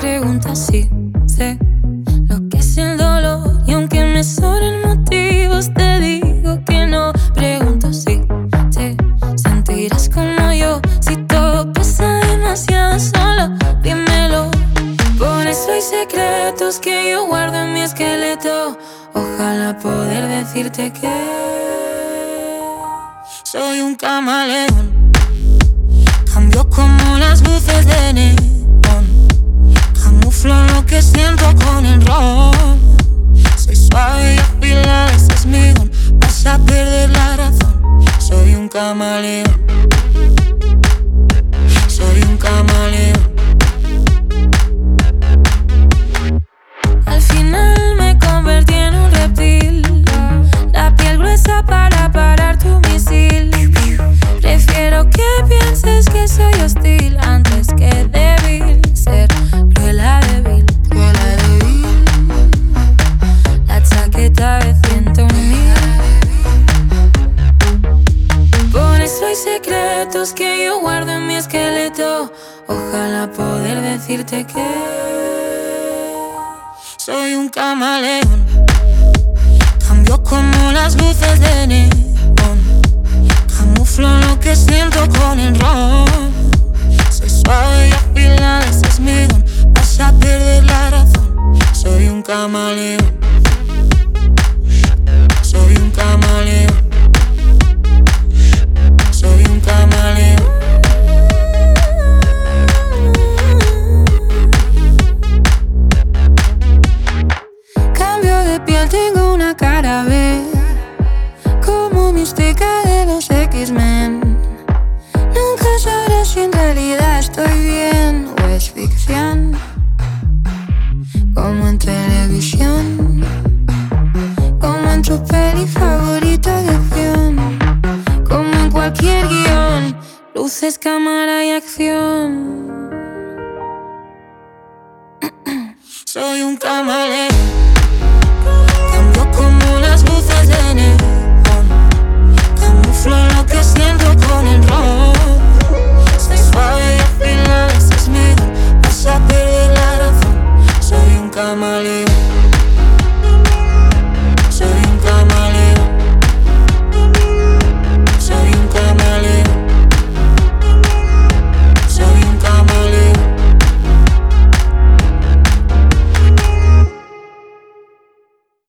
preguntas, sí, sé lo que es el dolor. Y aunque me sobren motivos, te digo que no. Pregunto si te sentirás como yo, si todo pesa demasiado solo, dímelo. Por eso hay secretos que yo guardo en mi esqueleto. Ojalá poder decirte que soy un camaleón. Cambio como las luces de neón. Camuflo lo que siento con el ron. Soy suave y afilada, ese es mi don. Vas a perder la razón. Soy un camaleón. Soy un camaleón. Al final me convertí en un reptil. La piel gruesa para parar tu misil. Prefiero que pienses que soy hostil antes que débil. Ser cruela débil, cruela débil. La chaqueta de 101.000. Por eso hay secretos que yo guardo en mi esqueleto. Ojalá poder decirte que soy un camaleón. Cambio como las luces de neón. Camuflo lo que siento con el ron. Soy suave y afilada, ese es mi don. Vas a perder la razón. Soy un camaleón. Soy un camaleón. Soy un camaleón. Cambio de piel, tengo una cara B, como mística de los X-Men. Nunca sabrás si en realidad estoy bien o es ficción, como en televisión, como en tu peli favorita de acción, como en cualquier guión. Luces, cámara y acción. Soy un camaleón.